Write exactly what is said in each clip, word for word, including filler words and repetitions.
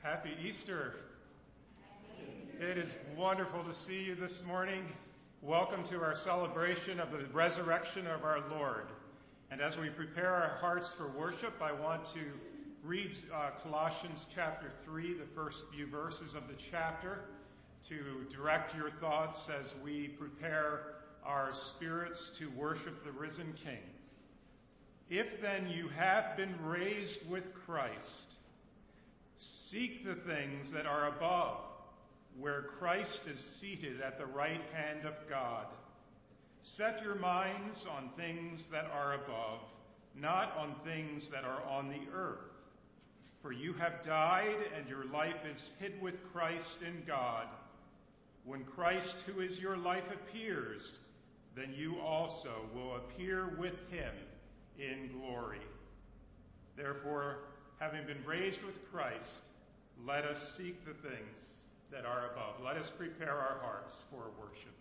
Happy Easter. It is wonderful to see you this morning. Welcome to our celebration of the resurrection of our Lord. And as we prepare our hearts for worship, I want to read uh, Colossians chapter three, the first few verses of the chapter, to direct your thoughts as we prepare our spirits to worship the risen King. If then you have been raised with Christ, seek the things that are above, where Christ is seated at the right hand of God. Set your minds on things that are above, not on things that are on the earth. For you have died, and your life is hid with Christ in God. When Christ, who is your life, appears, then you also will appear with him in glory. Therefore, having been raised with Christ, let us seek the things that are above. Let us prepare our hearts for worship.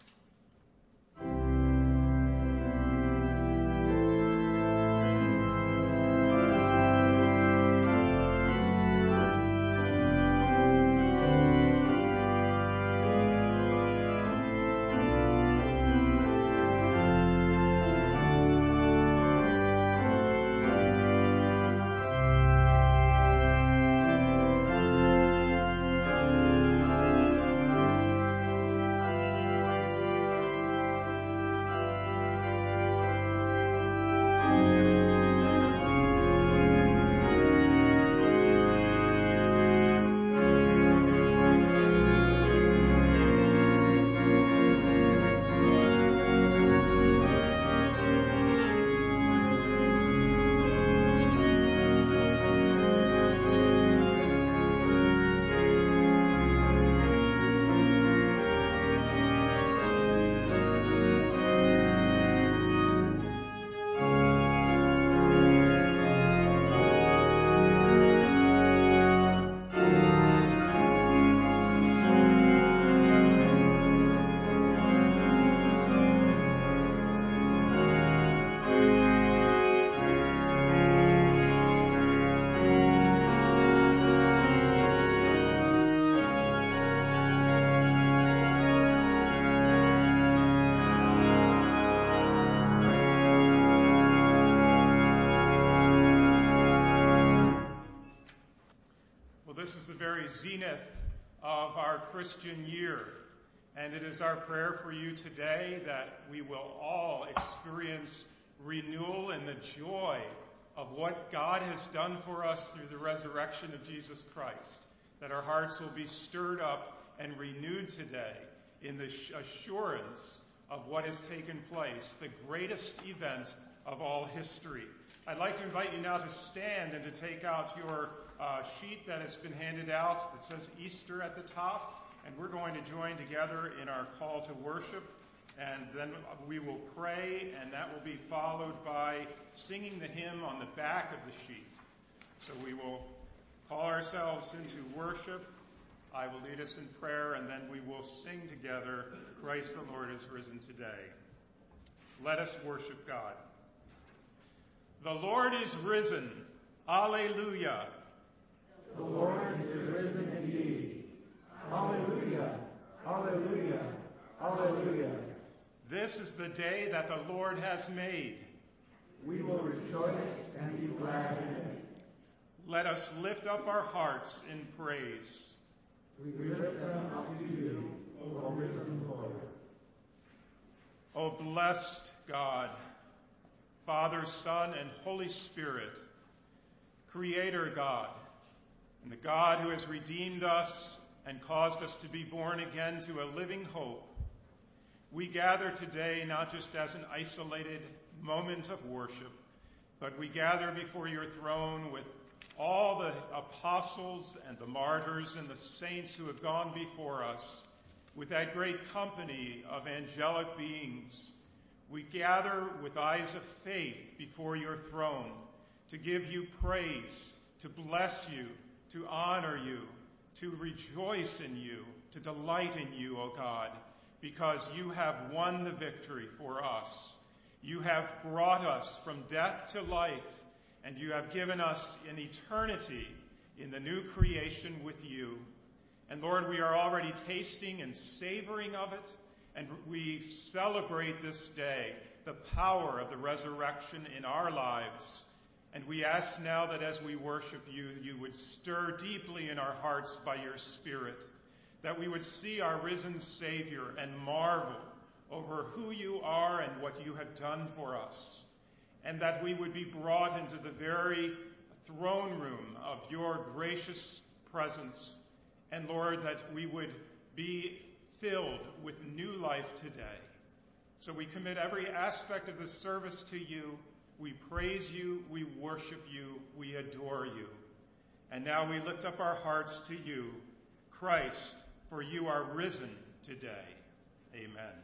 This is the very zenith of our Christian year, and it is our prayer for you today that we will all experience renewal in the joy of what God has done for us through the resurrection of Jesus Christ, that our hearts will be stirred up and renewed today in the assurance of what has taken place, the greatest event of all history. I'd like to invite you now to stand and to take out your uh, sheet that has been handed out that says Easter at the top, and we're going to join together in our call to worship, and then we will pray, and that will be followed by singing the hymn on the back of the sheet. So we will call ourselves into worship. I will lead us in prayer, and then we will sing together, Christ the Lord is risen today. Let us worship God. The Lord is risen. Alleluia. The Lord is risen indeed. Alleluia. Alleluia. Alleluia. This is the day that the Lord has made. We will rejoice and be glad in it. Let us lift up our hearts in praise. We lift them up to you, O risen Lord. O blessed God, Father, Son, and Holy Spirit, Creator God, and the God who has redeemed us and caused us to be born again to a living hope, we gather today not just as an isolated moment of worship, but we gather before your throne with all the apostles and the martyrs and the saints who have gone before us, with that great company of angelic beings. We gather with eyes of faith before your throne to give you praise, to bless you, to honor you, to rejoice in you, to delight in you, O God, because you have won the victory for us. You have brought us from death to life, and you have given us in eternity in the new creation with you. And Lord, we are already tasting and savoring of it, and we celebrate this day the power of the resurrection in our lives. And we ask now that as we worship you, you would stir deeply in our hearts by your Spirit, that we would see our risen Savior and marvel over who you are and what you have done for us, and that we would be brought into the very throne room of your gracious presence. And Lord, that we would be filled with new life today. So we commit every aspect of this service to you. We praise you, we worship you, we adore you. And now we lift up our hearts to you, Christ, for you are risen today. Amen.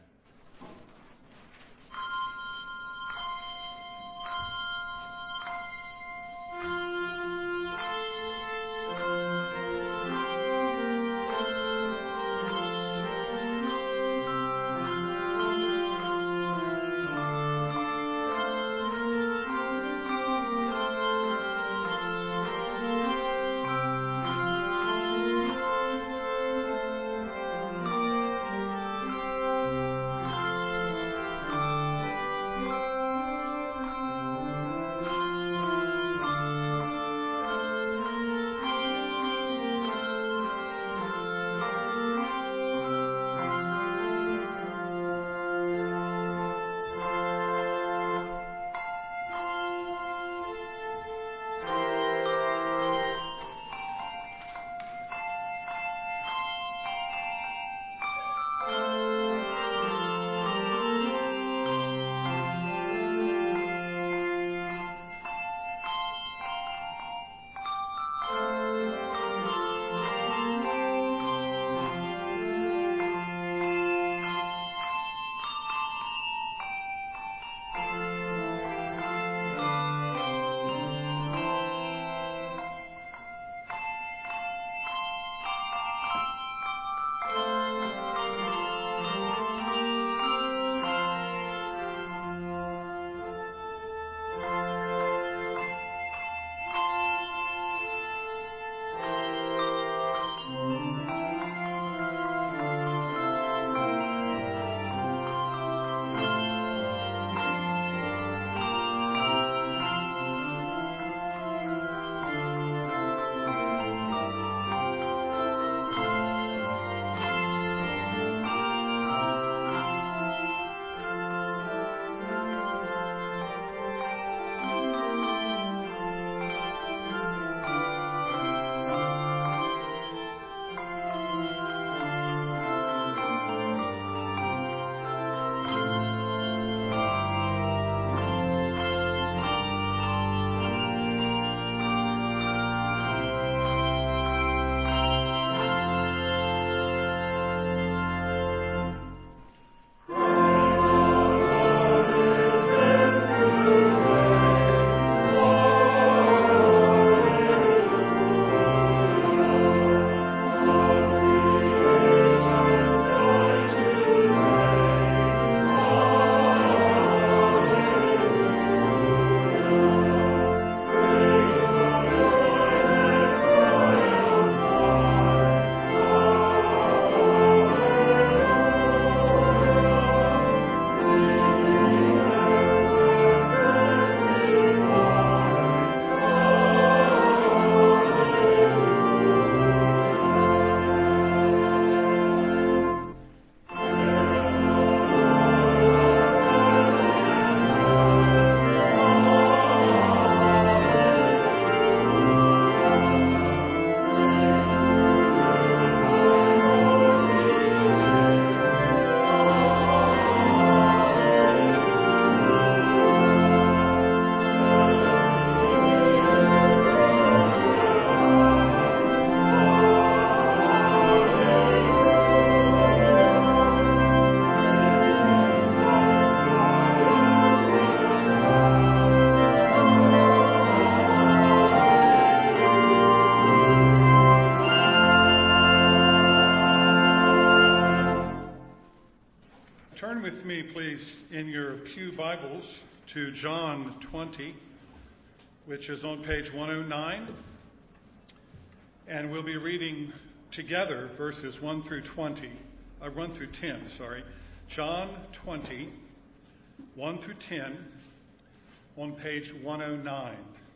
Turn with me, please, in your pew Bibles to John twenty, which is on page one oh nine. And we'll be reading together verses one through twenty, uh, one through ten, sorry. John twenty, one through ten, on page one oh nine.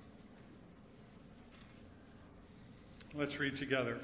Let's read together.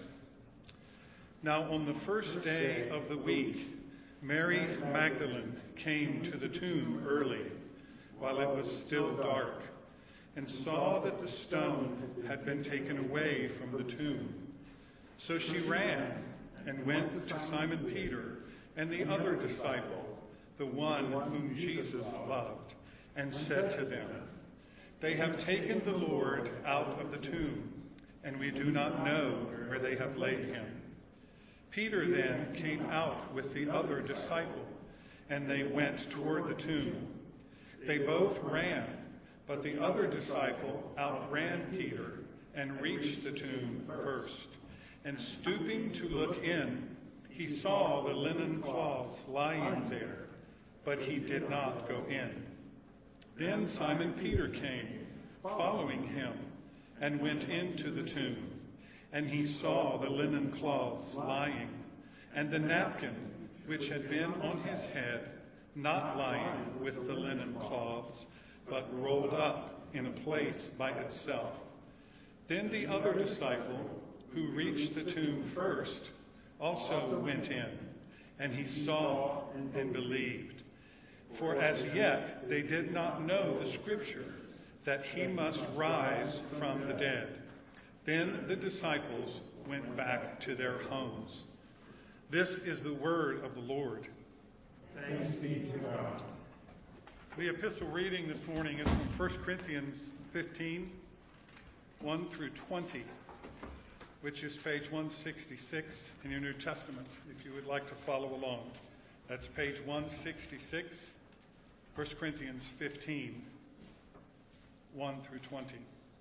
Now on the first day of the week, Mary Magdalene came to the tomb early, while it was still dark, and saw that the stone had been taken away from the tomb. So she ran and went to Simon Peter and the other disciple, the one whom Jesus loved, and said to them, "They have taken the Lord out of the tomb, and we do not know where they have laid him." Peter then came out with the other disciple, and they went toward the tomb. They both ran, but the other disciple outran Peter and reached the tomb first. And stooping to look in, he saw the linen cloths lying there, but he did not go in. Then Simon Peter came, following him, and went into the tomb. And he saw the linen cloths lying, and the napkin which had been on his head, not lying with the linen cloths, but rolled up in a place by itself. Then the other disciple, who reached the tomb first, also went in, and he saw and believed. For as yet they did not know the scripture, that he must rise from the dead. Then the disciples went back to their homes. This is the word of the Lord. Thanks be to God. The epistle reading this morning is from First Corinthians fifteen, one through twenty, which is page one sixty-six in your New Testament, if you would like to follow along. That's page one sixty-six, First Corinthians fifteen, one through twenty.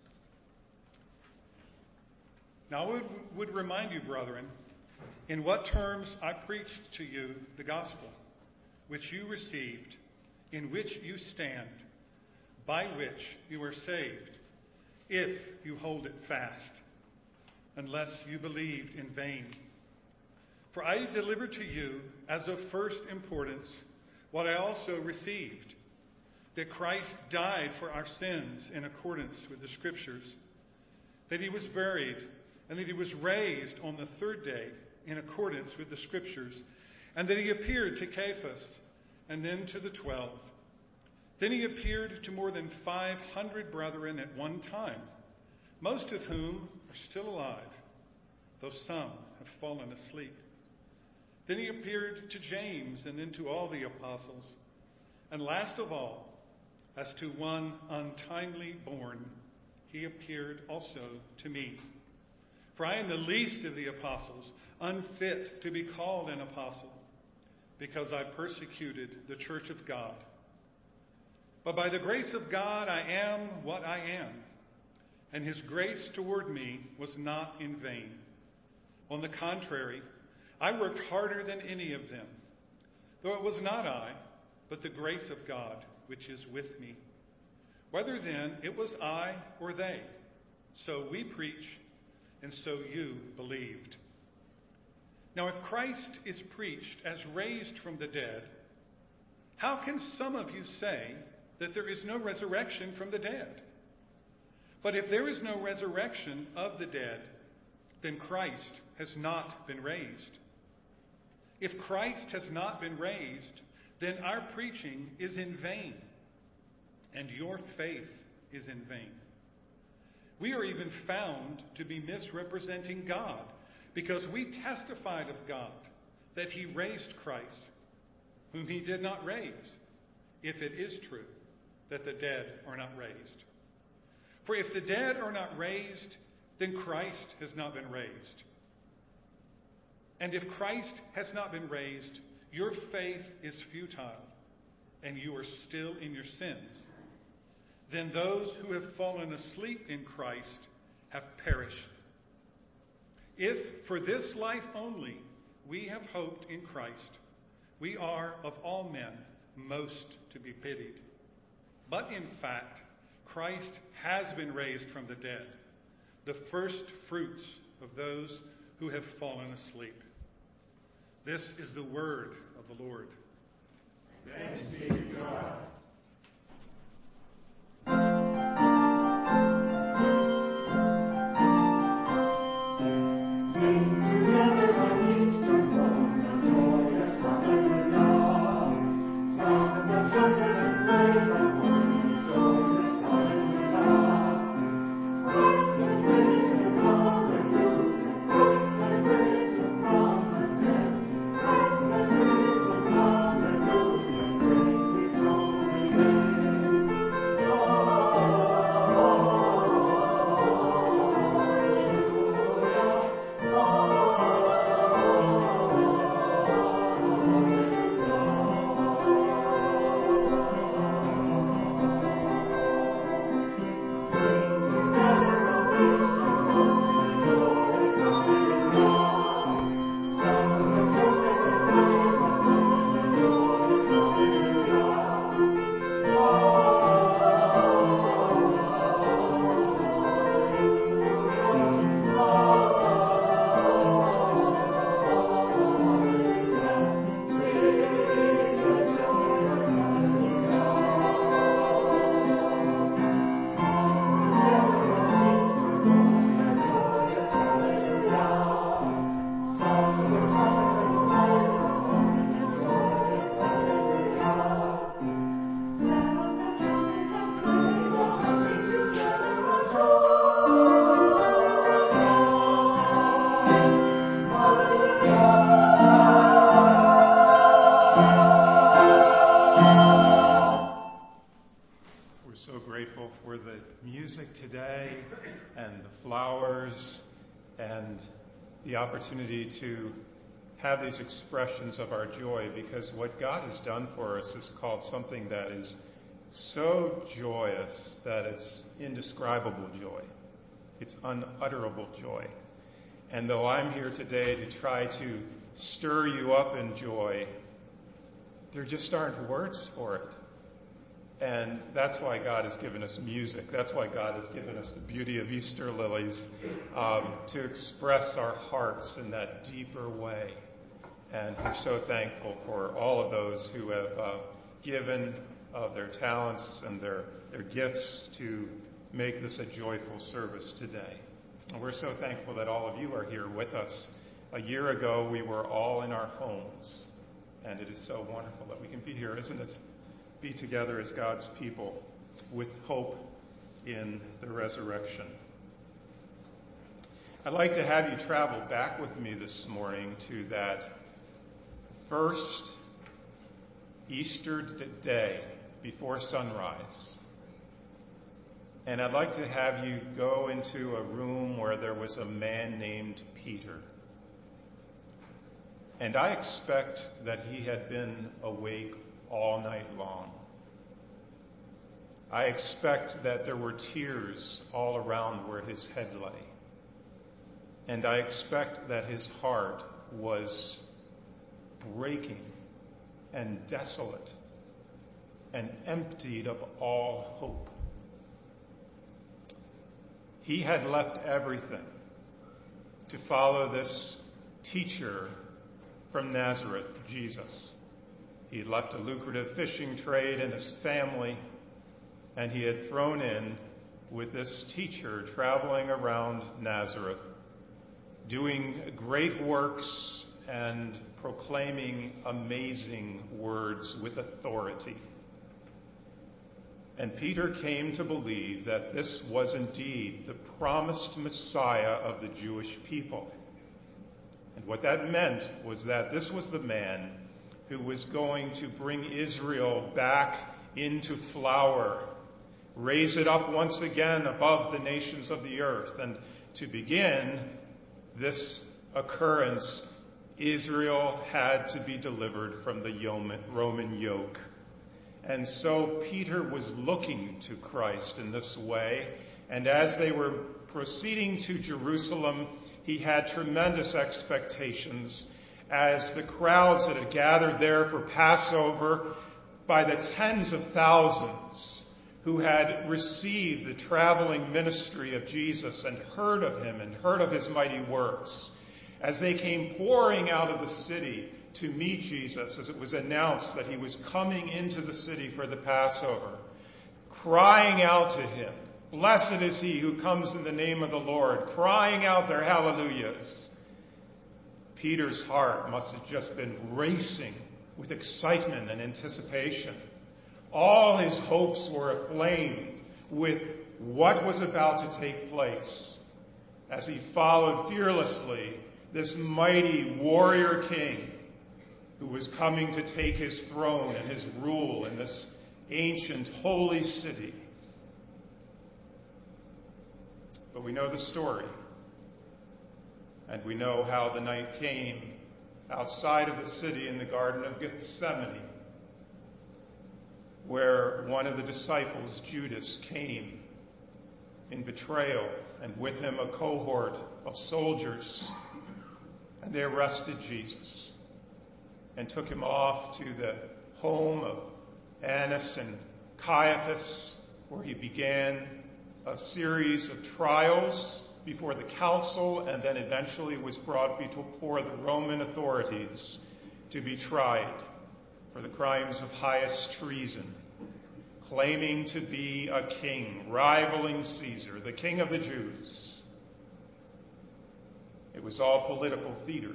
Now I would, would remind you, brethren, in what terms I preached to you the gospel, which you received, in which you stand, by which you are saved, if you hold it fast, unless you believed in vain. For I delivered to you as of first importance what I also received, that Christ died for our sins in accordance with the Scriptures, that he was buried, and that he was raised on the third day in accordance with the Scriptures, and that he appeared to Cephas, and then to the twelve. Then he appeared to more than five hundred brethren at one time, most of whom are still alive, though some have fallen asleep. Then he appeared to James, and then to all the apostles. And last of all, as to one untimely born, he appeared also to me. For I am the least of the apostles, unfit to be called an apostle, because I persecuted the church of God. But by the grace of God I am what I am, and his grace toward me was not in vain. On the contrary, I worked harder than any of them, though it was not I, but the grace of God which is with me. Whether then it was I or they, so we preach, and so you believed. Now if Christ is preached as raised from the dead, how can some of you say that there is no resurrection from the dead? But if there is no resurrection of the dead, then Christ has not been raised. If Christ has not been raised, then our preaching is in vain, and your faith is in vain. We are even found to be misrepresenting God, because we testified of God that he raised Christ, whom he did not raise, if it is true that the dead are not raised. For if the dead are not raised, then Christ has not been raised. And if Christ has not been raised, your faith is futile, and you are still in your sins. Then those who have fallen asleep in Christ have perished. If for this life only we have hoped in Christ, we are of all men most to be pitied. But in fact, Christ has been raised from the dead, the first fruits of those who have fallen asleep. This is the word of the Lord. Thanks be to God. Today and the flowers and the opportunity to have these expressions of our joy, because what God has done for us is called something that is so joyous that it's indescribable joy. It's unutterable joy. And though I'm here today to try to stir you up in joy, there just aren't words for it. And that's why God has given us music. That's why God has given us the beauty of Easter lilies, um, to express our hearts in that deeper way. And we're so thankful for all of those who have uh, given of their talents and their, their gifts to make this a joyful service today. And we're so thankful that all of you are here with us. A year ago, we were all in our homes. And it is so wonderful that we can be here, isn't it? Be together as God's people with hope in the resurrection. I'd like to have you travel back with me this morning to that first Easter day before sunrise. And I'd like to have you go into a room where there was a man named Peter. And I expect that he had been awake all night long. I expect that there were tears all around where his head lay. And I expect that his heart was breaking and desolate and emptied of all hope. He had left everything to follow this teacher from Nazareth, Jesus. He had left a lucrative fishing trade and his family, and he had thrown in with this teacher traveling around Nazareth, doing great works and proclaiming amazing words with authority. And Peter came to believe that this was indeed the promised Messiah of the Jewish people. And what that meant was that this was the man who was going to bring Israel back into flower, raise it up once again above the nations of the earth. And to begin this occurrence, Israel had to be delivered from the Roman yoke. And so Peter was looking to Christ in this way. And as they were proceeding to Jerusalem, he had tremendous expectations as the crowds that had gathered there for Passover by the tens of thousands, who who had received the traveling ministry of Jesus and heard of him and heard of his mighty works, as they came pouring out of the city to meet Jesus, as it was announced that he was coming into the city for the Passover, crying out to him, "Blessed is he who comes in the name of the Lord," crying out their hallelujahs. Peter's heart must have just been racing with excitement and anticipation. All his hopes were aflame with what was about to take place as he followed fearlessly this mighty warrior king who was coming to take his throne and his rule in this ancient holy city. But we know the story, and we know how the night came outside of the city in the Garden of Gethsemane, where one of the disciples, Judas, came in betrayal, and with him a cohort of soldiers, and they arrested Jesus and took him off to the home of Annas and Caiaphas, where he began a series of trials before the council, and then eventually was brought before the Roman authorities to be tried for the crimes of highest treason, claiming to be a king, rivaling Caesar, the king of the Jews. It was all political theater.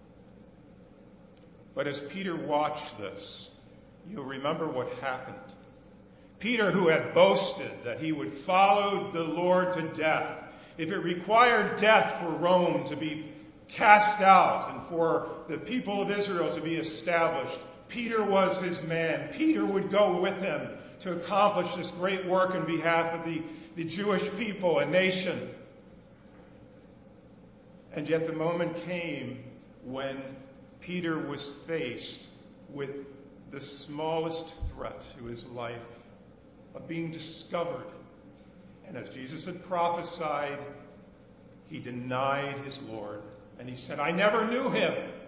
But as Peter watched this, you'll remember what happened. Peter, who had boasted that he would follow the Lord to death, if it required death for Rome to be cast out and for the people of Israel to be established, Peter was his man. Peter would go with him to accomplish this great work on behalf of the, the Jewish people and nation. And yet the moment came when Peter was faced with the smallest threat to his life of being discovered. And as Jesus had prophesied, he denied his Lord. And he said, "I never knew him.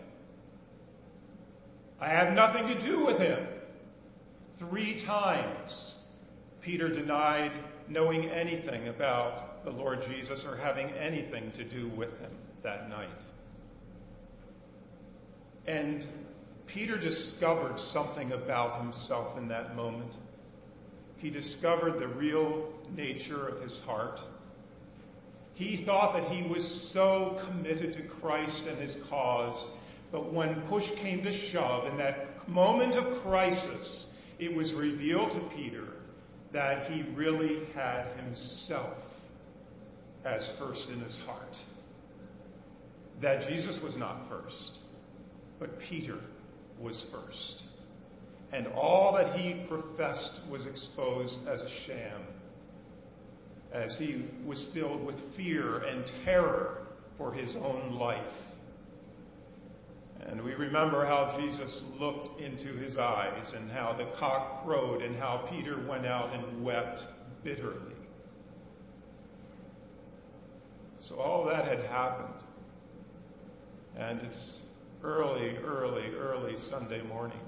I have nothing to do with him." Three times, Peter denied knowing anything about the Lord Jesus or having anything to do with him that night. And Peter discovered something about himself in that moment. He discovered the real nature of his heart. He thought that he was so committed to Christ and his cause, but when push came to shove, in that moment of crisis, it was revealed to Peter that he really had himself as first in his heart. That Jesus was not first, but Peter was first. And all that he professed was exposed as a sham, as he was filled with fear and terror for his own life. And we remember how Jesus looked into his eyes and how the cock crowed and how Peter went out and wept bitterly. So all that had happened. And it's early, early, early Sunday morning.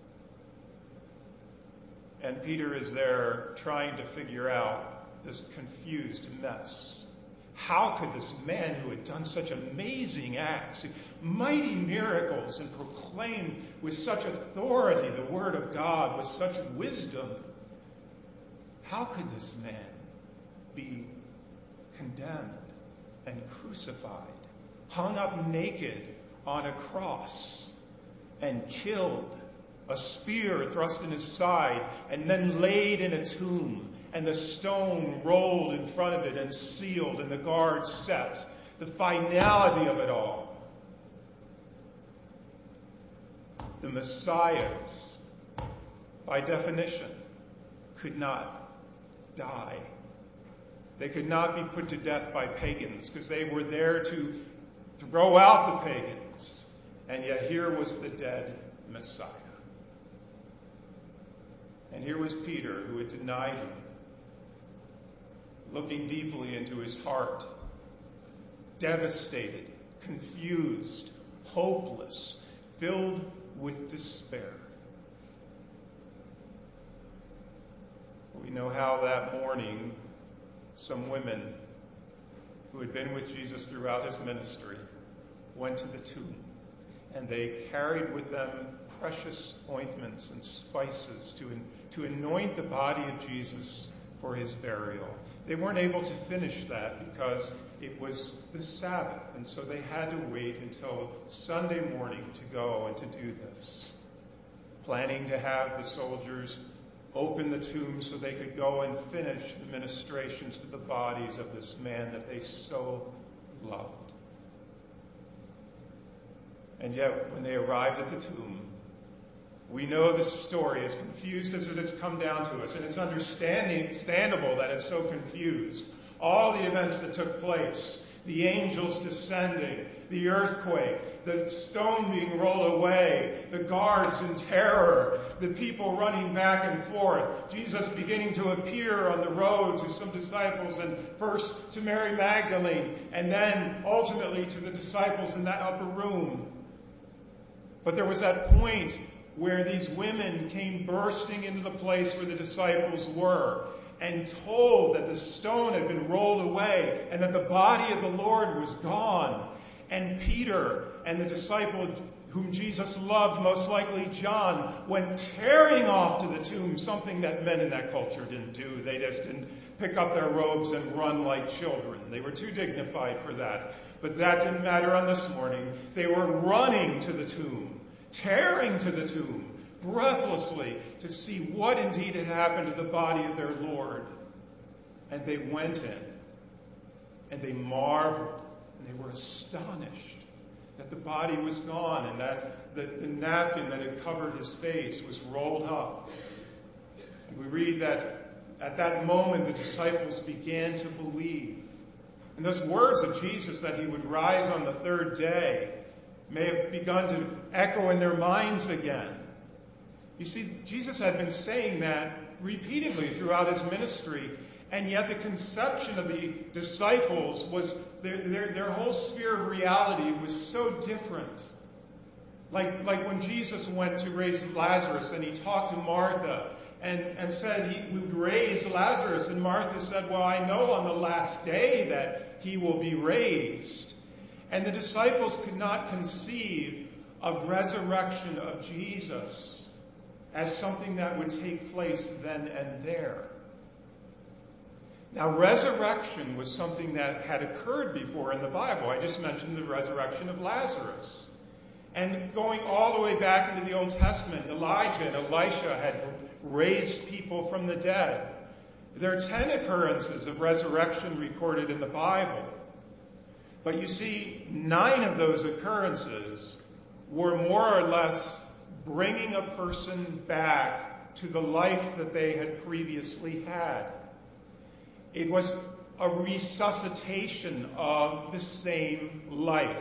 And Peter is there trying to figure out this confused mess. How could this man who had done such amazing acts, mighty miracles, and proclaimed with such authority the word of God, with such wisdom, how could this man be condemned and crucified, hung up naked on a cross, and killed, a spear thrust in his side, and then laid in a tomb, and the stone rolled in front of it and sealed, and the guards set? The finality of it all. The Messiahs, by definition, could not die. They could not be put to death by pagans, because they were there to throw out the pagans. And yet here was the dead Messiah. And here was Peter, who had denied him, looking deeply into his heart, devastated, confused, hopeless, filled with despair. We know how that morning some women who had been with Jesus throughout his ministry went to the tomb, and they carried with them precious ointments and spices to, to anoint the body of Jesus for his burial. They weren't able to finish that because it was the Sabbath, and so they had to wait until Sunday morning to go and to do this, planning to have the soldiers open the tomb so they could go and finish the ministrations to the bodies of this man that they so loved. And yet, when they arrived at the tomb, we know the story, as confused as it has come down to us, and it's understandable that it's so confused. All the events that took place, the angels descending, the earthquake, the stone being rolled away, the guards in terror, the people running back and forth, Jesus beginning to appear on the road to some disciples, and first to Mary Magdalene, and then ultimately to the disciples in that upper room. But there was that point where these women came bursting into the place where the disciples were and told that the stone had been rolled away and that the body of the Lord was gone. And Peter and the disciple whom Jesus loved, most likely John, went tearing off to the tomb, something that men in that culture didn't do. They just didn't pick up their robes and run like children. They were too dignified for that. But that didn't matter on this morning. They were running to the tomb, tearing to the tomb, breathlessly, to see what indeed had happened to the body of their Lord. And they went in, and they marveled, and they were astonished that the body was gone, and that the, the napkin that had covered his face was rolled up. And we read that at that moment the disciples began to believe. And those words of Jesus that he would rise on the third day may have begun to echo in their minds again. You see, Jesus had been saying that repeatedly throughout his ministry, and yet the conception of the disciples was, their, their, their whole sphere of reality was so different. Like, like when Jesus went to raise Lazarus and he talked to Martha and, and said he would raise Lazarus, and Martha said, well, I know on the last day that he will be raised. And the disciples could not conceive of resurrection of Jesus as something that would take place then and there. Now, resurrection was something that had occurred before in the Bible. I just mentioned the resurrection of Lazarus. And going all the way back into the Old Testament, Elijah and Elisha had raised people from the dead. There are ten occurrences of resurrection recorded in the Bible. But you see, nine of those occurrences were more or less bringing a person back to the life that they had previously had. It was a resuscitation of the same life.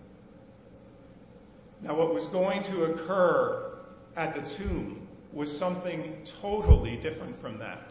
Now, what was going to occur at the tomb was something totally different from that.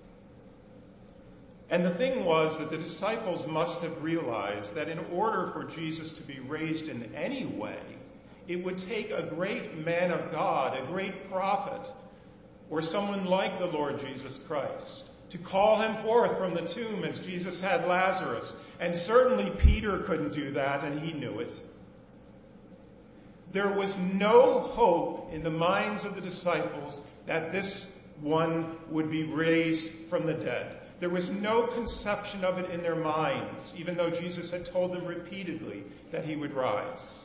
And the thing was that the disciples must have realized that in order for Jesus to be raised in any way, it would take a great man of God, a great prophet, or someone like the Lord Jesus Christ, to call him forth from the tomb as Jesus had Lazarus. And certainly Peter couldn't do that, and he knew it. There was no hope in the minds of the disciples that this one would be raised from the dead. There was no conception of it in their minds, even though Jesus had told them repeatedly that he would rise.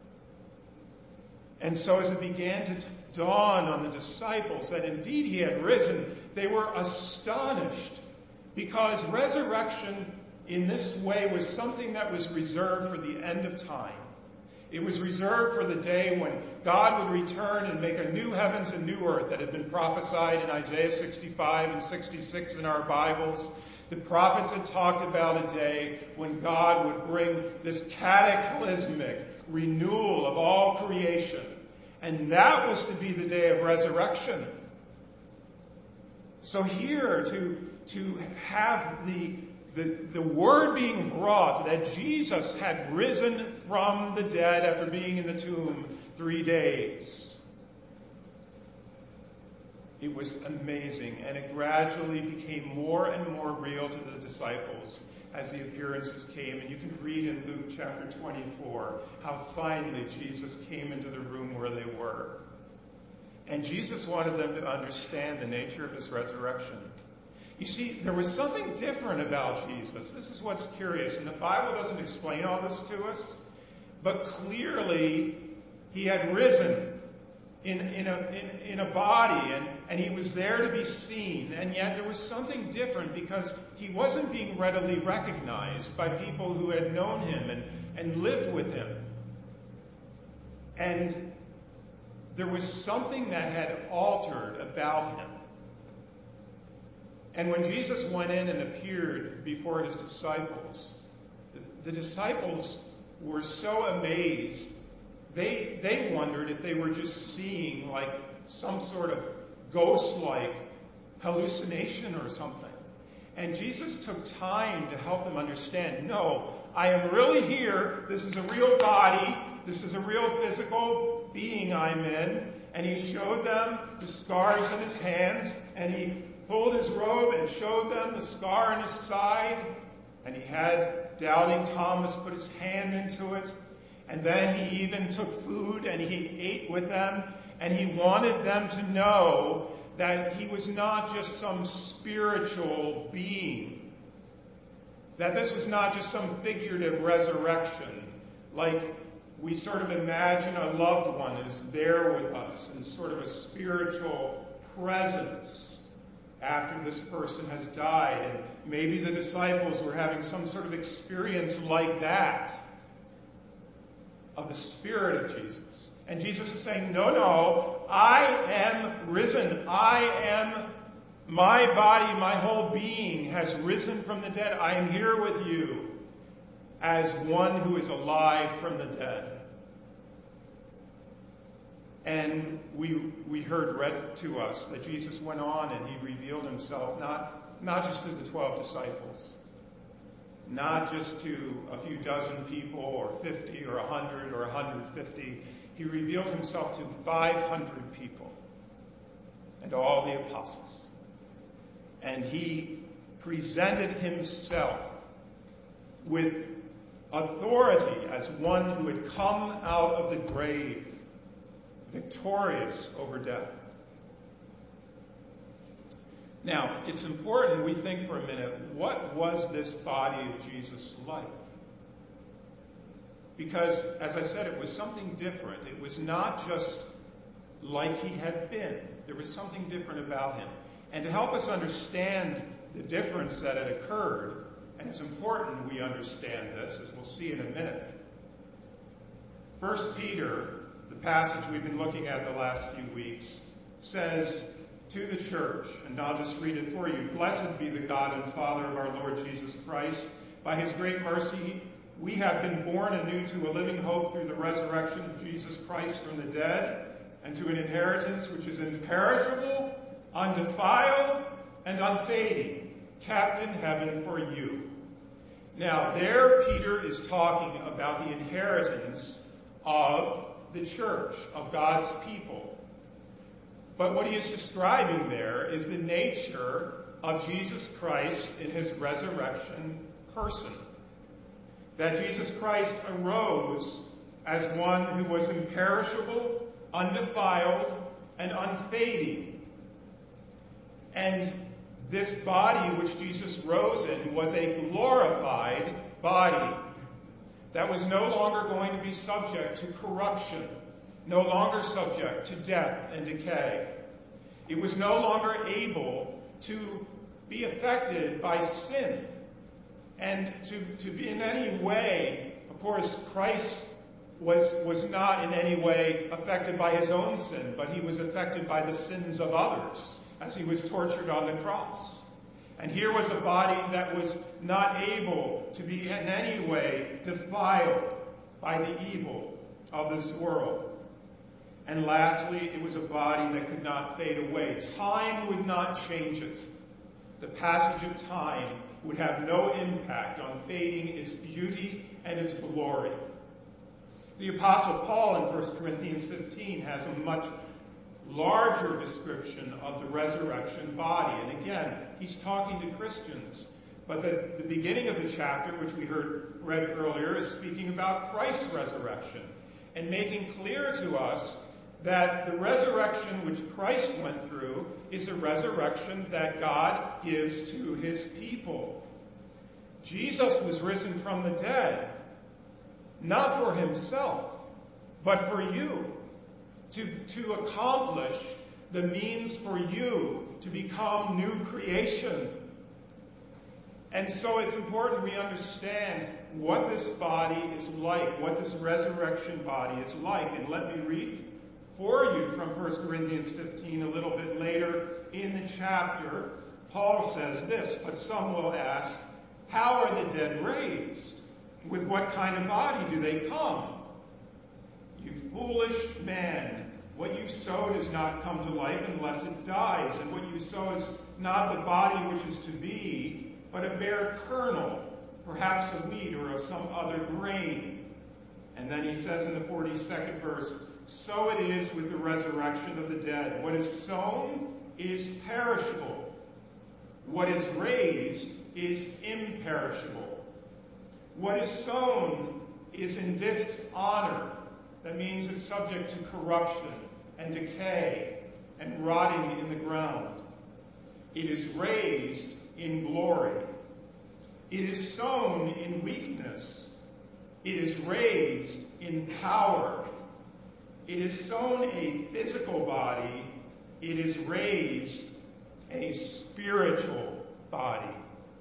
And so as it began to dawn on the disciples that indeed he had risen, they were astonished, because resurrection in this way was something that was reserved for the end of time. It was reserved for the day when God would return and make a new heavens and new earth that had been prophesied in Isaiah sixty-five and sixty-six in our Bibles. The prophets had talked about a day when God would bring this cataclysmic renewal of all creation. And that was to be the day of resurrection. So here, to, to have the, the, the word being brought that Jesus had risen from the dead after being in the tomb three days. It was amazing, and it gradually became more and more real to the disciples as the appearances came. And you can read in Luke chapter twenty-four how finally Jesus came into the room where they were. And Jesus wanted them to understand the nature of his resurrection. You see, there was something different about Jesus. This is what's curious, and the Bible doesn't explain all this to us, but clearly he had risen in, in, a, in, in a body, and, and he was there to be seen, and yet there was something different because he wasn't being readily recognized by people who had known him and, and lived with him. And there was something that had altered about him. And when Jesus went in and appeared before his disciples, the, the disciples were so amazed. They, they wondered if they were just seeing like some sort of ghost-like hallucination or something. And Jesus took time to help them understand, no, I am really here. This is a real body. This is a real physical being I'm in. And he showed them the scars in his hands, and he pulled his robe and showed them the scar in his side. And he had doubting Thomas put his hand into it. And then he even took food and he ate with them. And he wanted them to know that he was not just some spiritual being. That this was not just some figurative resurrection. Like we sort of imagine a loved one is there with us in sort of a spiritual presence after this person has died. And maybe the disciples were having some sort of experience like that of the Spirit of Jesus. And Jesus is saying, no, no, I am risen. I am, my body, my whole being has risen from the dead. I am here with you as one who is alive from the dead. And we we heard read to us that Jesus went on and he revealed himself not, not just to the twelve disciples, not just to a few dozen people or fifty or a hundred or a hundred fifty. He revealed himself to five hundred people and all the apostles. And he presented himself with authority as one who had come out of the grave, victorious over death. Now, it's important we think for a minute, what was this body of Jesus like? Because, as I said, it was something different. It was not just like he had been. There was something different about him. And to help us understand the difference that had occurred, and it's important we understand this, as we'll see in a minute. First Peter, the passage we've been looking at the last few weeks, says to the church, and I'll just read it for you, "Blessed be the God and Father of our Lord Jesus Christ. By his great mercy, we have been born anew to a living hope through the resurrection of Jesus Christ from the dead, and to an inheritance which is imperishable, undefiled, and unfading, kept in heaven for you." Now, there Peter is talking about the inheritance of the church, of God's people. But what he is describing there is the nature of Jesus Christ in his resurrection person. That Jesus Christ arose as one who was imperishable, undefiled, and unfading. And this body which Jesus rose in was a glorified body that was no longer going to be subject to corruption, no longer subject to death and decay. It was no longer able to be affected by sin and to, to be in any way. Of course, Christ was, was not in any way affected by his own sin, but he was affected by the sins of others as he was tortured on the cross. And here was a body that was not able to be in any way defiled by the evil of this world. And lastly, it was a body that could not fade away. Time would not change it. The passage of time would have no impact on fading its beauty and its glory. The Apostle Paul in First Corinthians fifteen has a much larger description of the resurrection body. And again, he's talking to Christians. But the, the beginning of the chapter, which we heard read earlier, is speaking about Christ's resurrection and making clear to us that the resurrection which Christ went through is a resurrection that God gives to his people. Jesus was risen from the dead, not for himself, but for you, to, to accomplish the means for you to become new creation. And so it's important we understand what this body is like, what this resurrection body is like. And let me read for you from First Corinthians fifteen a little bit later in the chapter. Paul says this, but some will ask, how are the dead raised? With what kind of body do they come? You foolish man, what you sow does not come to life unless it dies. And what you sow is not the body which is to be, but a bare kernel, perhaps of wheat or of some other grain. And then he says in the forty-second verse, so it is with the resurrection of the dead. What is sown is perishable. What is raised is imperishable. What is sown is in dishonor. That means it's subject to corruption and decay and rotting in the ground. It is raised in glory. It is sown in weakness. It is raised in power. It is sown a physical body. It is raised a spiritual body.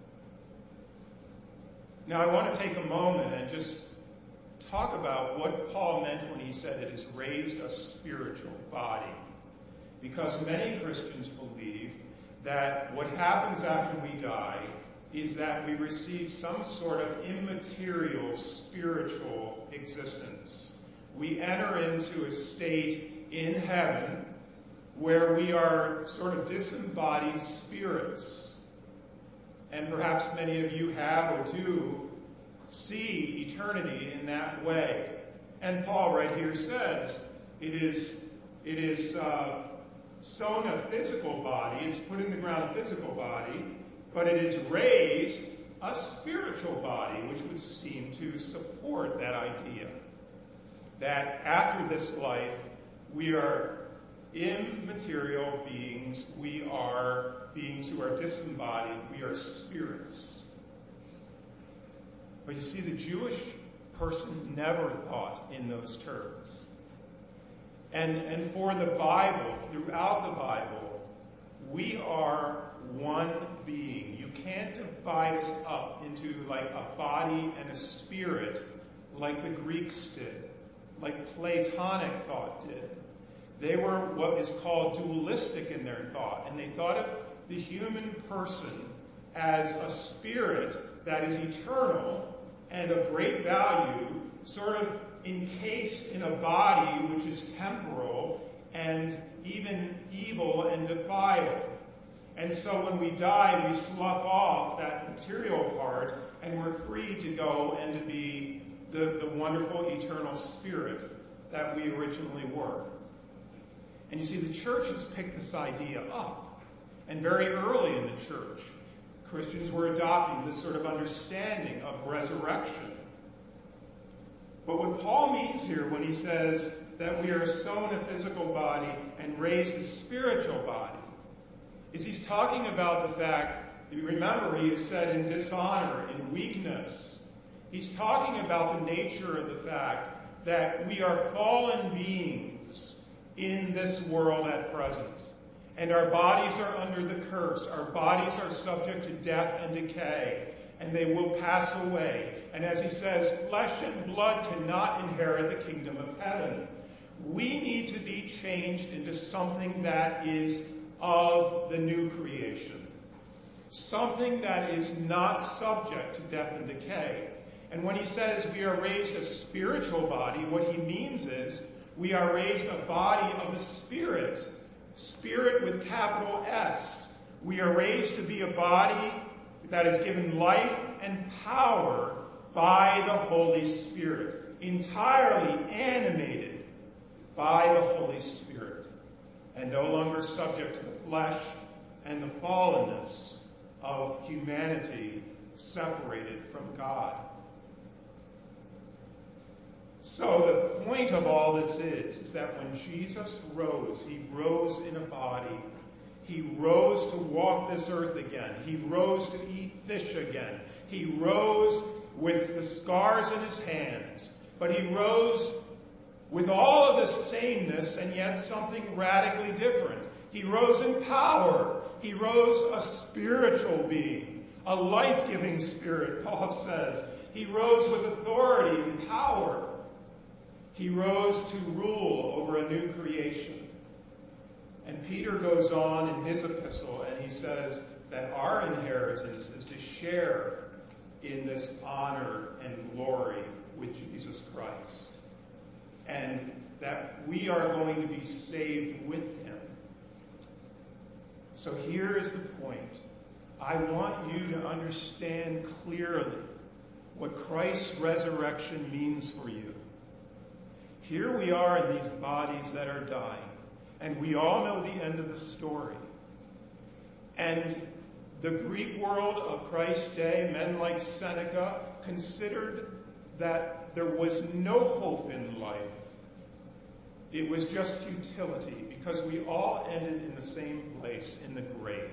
Now I want to take a moment and just talk about what Paul meant when he said it is raised a spiritual body. Because many Christians believe that what happens after we die is that we receive some sort of immaterial spiritual existence. We enter into a state in heaven where we are sort of disembodied spirits. And perhaps many of you have or do see eternity in that way. And Paul right here says it is, it is uh, sown a physical body, it's put in the ground a physical body, but it is raised a spiritual body, which would seem to support that idea. That after this life, we are immaterial beings, we are beings who are disembodied, we are spirits. But you see, the Jewish person never thought in those terms. And, and for the Bible, throughout the Bible, we are one being. You can't divide us up into like a body and a spirit like the Greeks did, like Platonic thought did. They were what is called dualistic in their thought, and they thought of the human person as a spirit that is eternal and of great value, sort of encased in a body which is temporal and even evil and defiled. And so when we die, we slough off that material part, and we're free to go and to be the, the wonderful eternal spirit that we originally were. And you see, the church has picked this idea up. And very early in the church, Christians were adopting this sort of understanding of resurrection. But what Paul means here when he says that we are sown a physical body and raised a spiritual body is he's talking about the fact, you remember he has said in dishonor, in weakness. He's talking about the nature of the fact that we are fallen beings in this world at present. And our bodies are under the curse. Our bodies are subject to death and decay, and they will pass away. And as he says, flesh and blood cannot inherit the kingdom of heaven. We need to be changed into something that is of the new creation. Something that is not subject to death and decay. And when he says we are raised a spiritual body, what he means is we are raised a body of the Spirit. Spirit with capital S. We are raised to be a body that is given life and power by the Holy Spirit. Entirely animated by the Holy Spirit. and no longer subject to the flesh and the fallenness of humanity separated from God. So the point of all this is, is that when Jesus rose, he rose in a body. He rose to walk this earth again. He rose to eat fish again. He rose with the scars in his hands. But he rose with all of the sameness and yet something radically different. He rose in power. He rose a spiritual being, a life-giving spirit, Paul says. He rose with authority and power. He rose to rule over a new creation. And Peter goes on in his epistle and he says that our inheritance is to share in this honor and glory with Jesus Christ. And that we are going to be saved with him. So here is the point. I want you to understand clearly what Christ's resurrection means for you. Here we are in these bodies that are dying. And we all know the end of the story. And the Greek world of Christ's day, men like Seneca, considered that there was no hope in life. It was just futility, because we all ended in the same place, in the grave.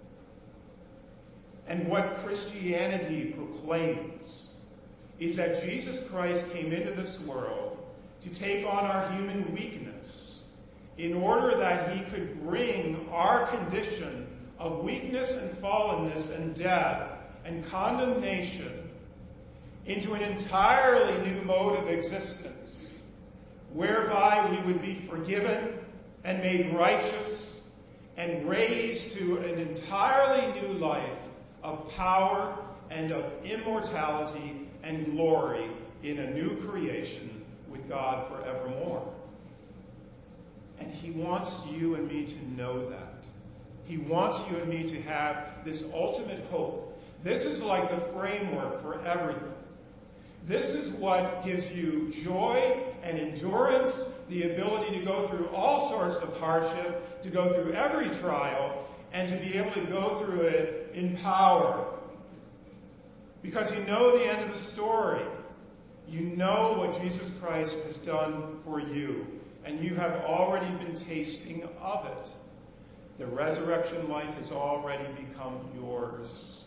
And what Christianity proclaims is that Jesus Christ came into this world to take on our human weakness in order that he could bring our condition of weakness and fallenness and death and condemnation into an entirely new mode of existence, whereby we would be forgiven and made righteous and raised to an entirely new life of power and of immortality and glory in a new creation with God forevermore. And he wants you and me to know that. He wants you and me to have this ultimate hope. This is like the framework for everything. This is what gives you joy and endurance, the ability to go through all sorts of hardship, to go through every trial, and to be able to go through it in power. Because you know the end of the story. You know what Jesus Christ has done for you, and you have already been tasting of it. The resurrection life has already become yours.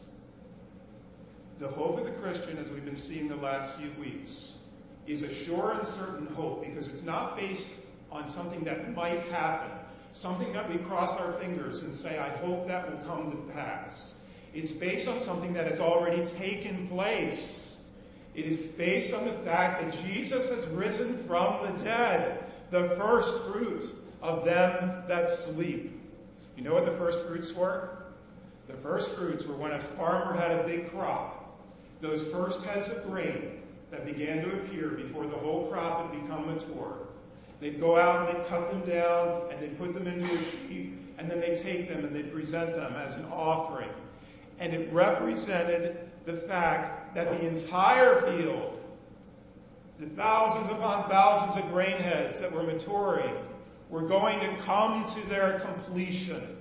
The hope of the Christian, as we've been seeing the last few weeks, is a sure and certain hope, because it's not based on something that might happen, something that we cross our fingers and say, I hope that will come to pass. It's based on something that has already taken place. It is based on the fact that Jesus has risen from the dead, the first fruit of them that sleep. You know what the first fruits were? The first fruits were when a farmer had a big crop. Those first heads of grain that began to appear before the whole crop had become mature. They'd go out and they'd cut them down and they'd put them into a sheaf, and then they'd take them and they'd present them as an offering. And it represented the fact that the entire field, the thousands upon thousands of grain heads that were maturing, were going to come to their completion.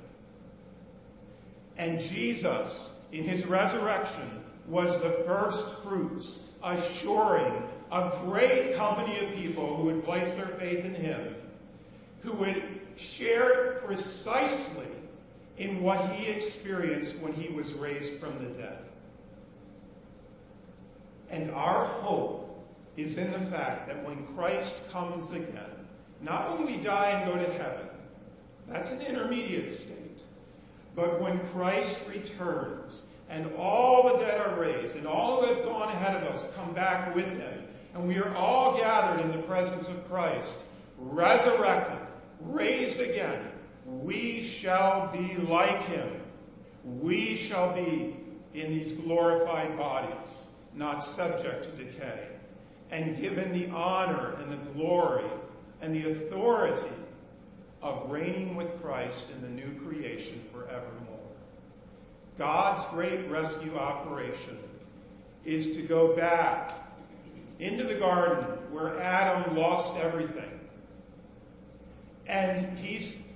And Jesus, in his resurrection, was the first fruits, assuring a great company of people who would place their faith in him, who would share precisely in what he experienced when he was raised from the dead. And our hope is in the fact that when Christ comes again, not when we die and go to heaven, that's an intermediate state, but when Christ returns and all the dead are raised and all who have gone ahead of us come back with him, and we are all gathered in the presence of Christ, resurrected, raised again, we shall be like him. We shall be in these glorified bodies, not subject to decay, and given the honor and the glory and the authority of reigning with Christ in the new creation forevermore. God's great rescue operation is to go back into the garden where Adam lost everything. And he's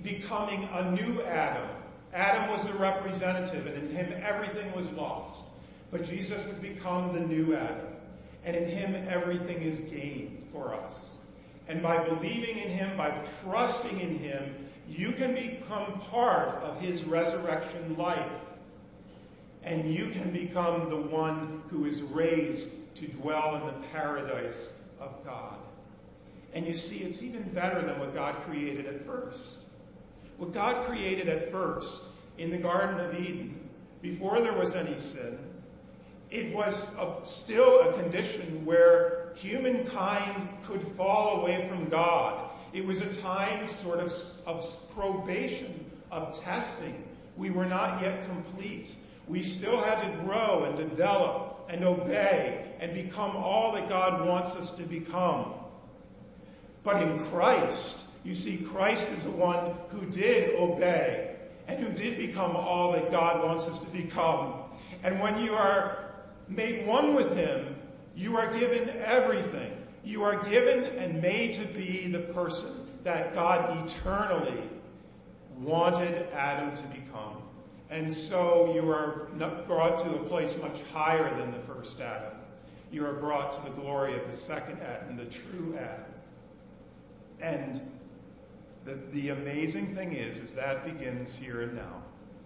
becoming a new Adam. Adam was the representative, and in him everything was lost. But Jesus has become the new Adam, and in him everything is gained for us. And by believing in him, by trusting in him, you can become part of his resurrection life. And you can become the one who is raised to dwell in the paradise of God. And you see, it's even better than what God created at first. What God created at first in the Garden of Eden, before there was any sin, it was a, still a condition where humankind could fall away from God. It was a time sort of of probation, of testing. We were not yet complete. We still had to grow and develop and obey and become all that God wants us to become. But in Christ, you see, Christ is the one who did obey and who did become all that God wants us to become. And when you are made one with him, you are given everything. You are given and made to be the person that God eternally wanted Adam to become. And so you are brought to a place much higher than the first Adam. You are brought to the glory of the second Adam, the true Adam. And the, the amazing thing is, is that begins here and now.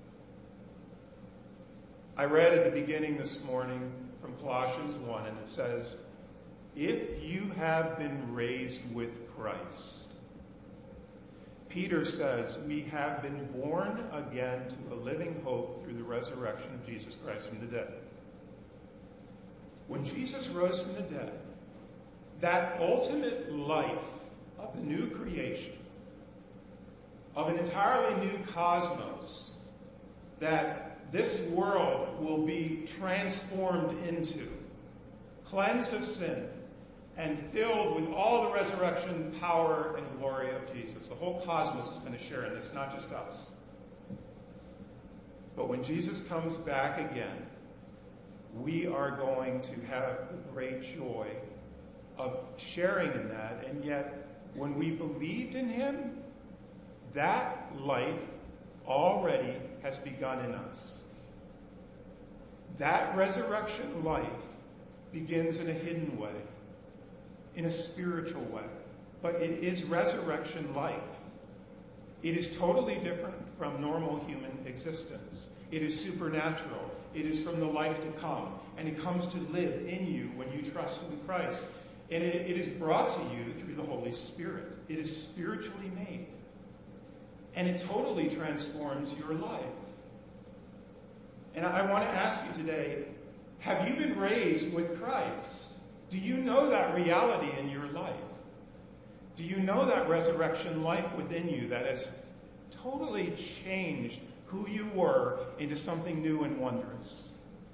I read at the beginning this morning from Colossians one, and it says, if you have been raised with Christ, Peter says, we have been born again to a living hope through the resurrection of Jesus Christ from the dead. When Jesus rose from the dead, that ultimate life of the new creation, of an entirely new cosmos, that this world will be transformed into, cleansed of sin, and filled with all the resurrection power and glory of Jesus. The whole cosmos is going to share in this, not just us. But when Jesus comes back again, we are going to have the great joy of sharing in that. And yet, when we believed in him, that life already has begun in us. That resurrection life begins in a hidden way, in a spiritual way. But it is resurrection life. It is totally different from normal human existence. It is supernatural. It is from the life to come. And it comes to live in you when you trust in Christ. And it, it is brought to you through the Holy Spirit. It is spiritually made. And it totally transforms your life. And I want to ask you today, have you been raised with Christ? Do you know that reality in your life? Do you know that resurrection life within you that has totally changed who you were into something new and wondrous?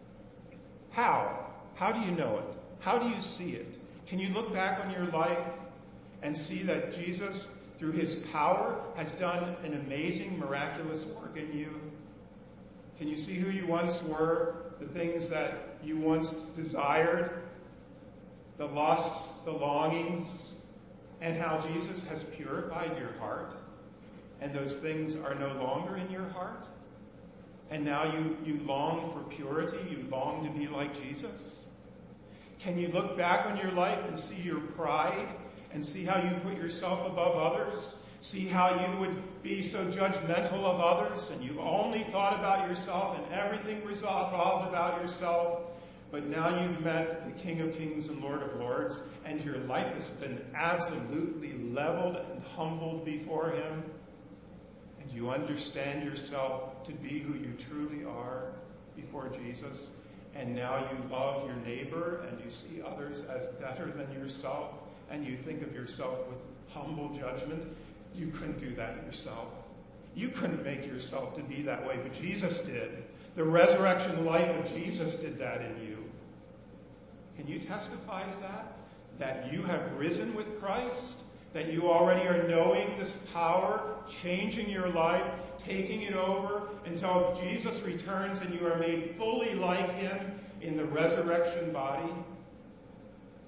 How? How do you know it? How do you see it? Can you look back on your life and see that Jesus, through his power, has done an amazing, miraculous work in you? Can you see who you once were, the things that you once desired, the lusts, the longings, and how Jesus has purified your heart, and those things are no longer in your heart? And now you, you long for purity, you long to be like Jesus? Can you look back on your life and see your pride, and see how you put yourself above others? See how you would be so judgmental of others, and you've only thought about yourself, and everything revolved about yourself? But now you've met the King of Kings and Lord of Lords, and your life has been absolutely leveled and humbled before him. And you understand yourself to be who you truly are before Jesus. And now you love your neighbor, and you see others as better than yourself, and you think of yourself with humble judgment. You couldn't do that yourself. You couldn't make yourself to be that way, but Jesus did. The resurrection life of Jesus did that in you. Can you testify to that? That you have risen with Christ? That you already are knowing this power, changing your life, taking it over until Jesus returns and you are made fully like him in the resurrection body?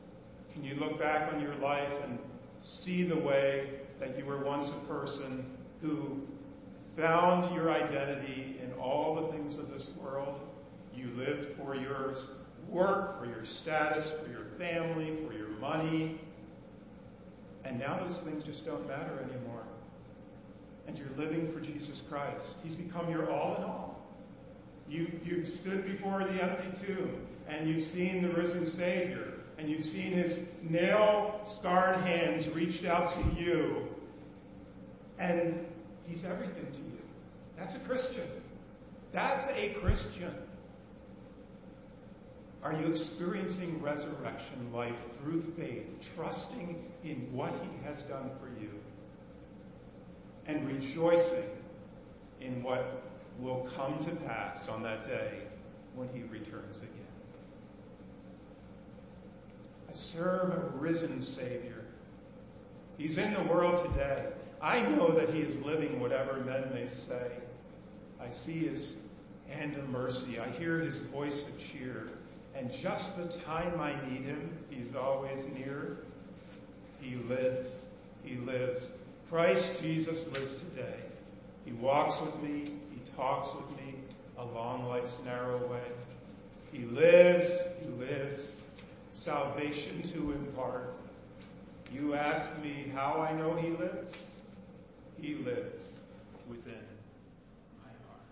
Can you look back on your life and see the way that you were once a person who found your identity in all the things of this world. You lived for your work, for your status, for your family, for your money. And now those things just don't matter anymore. And you're living for Jesus Christ. He's become your all in all. You, you've stood before the empty tomb, and you've seen the risen Savior, and you've seen his nail-scarred hands reached out to you, and he's everything to you. That's a Christian. That's a Christian. Are you experiencing resurrection life through faith, trusting in what he has done for you, and rejoicing in what will come to pass on that day when he returns again? I serve a risen Savior. He's in the world today. I know that he is living whatever men may say. I see his hand of mercy. I hear his voice of cheer. And just the time I need him, he's always near. He lives. He lives. Christ Jesus lives today. He walks with me. He talks with me along life's narrow way. He lives. He lives. Salvation to impart. You ask me how I know he lives? He lives within my heart.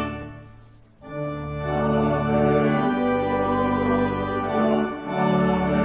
Amen.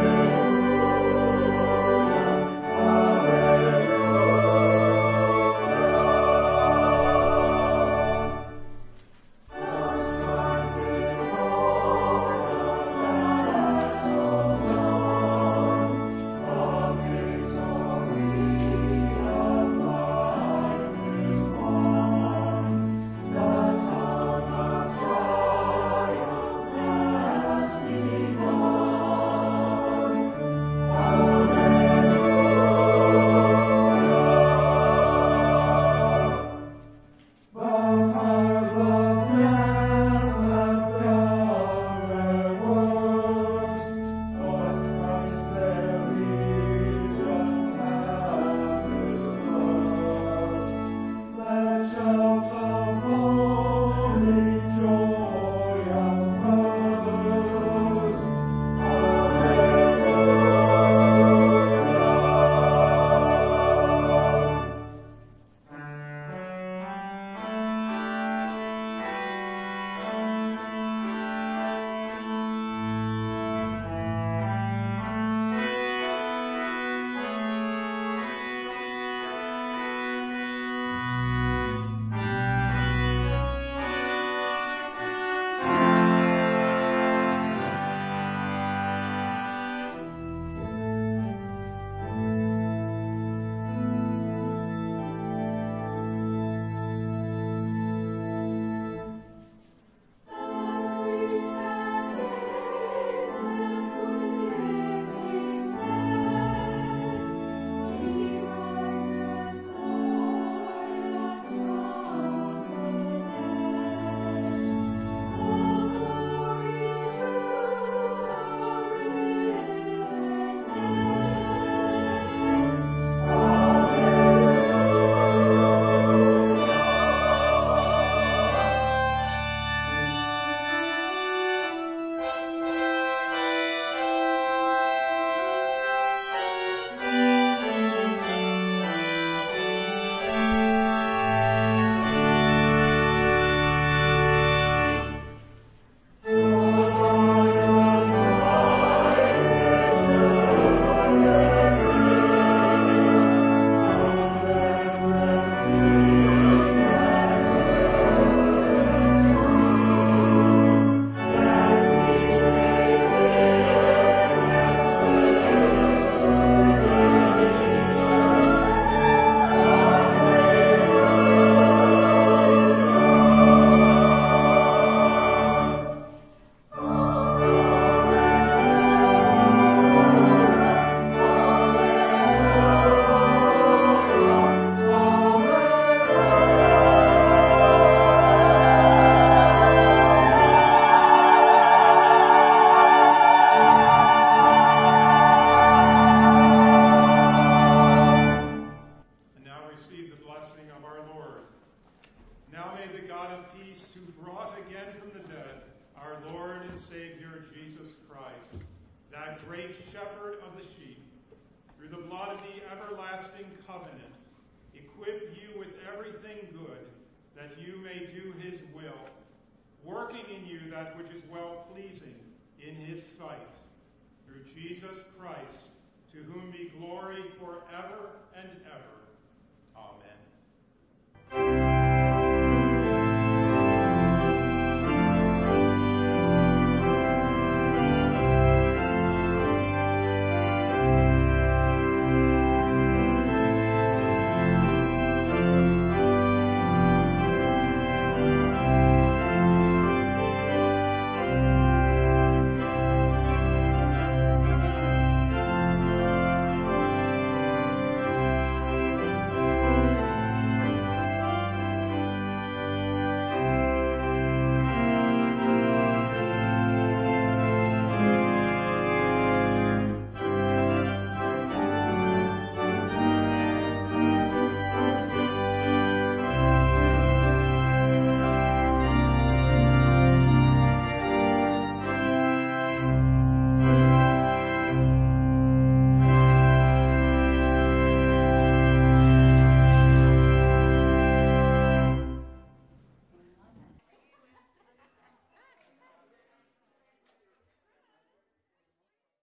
that you may do his will, working in you that which is well-pleasing in his sight. Through Jesus Christ, to whom be glory forever and ever. Amen.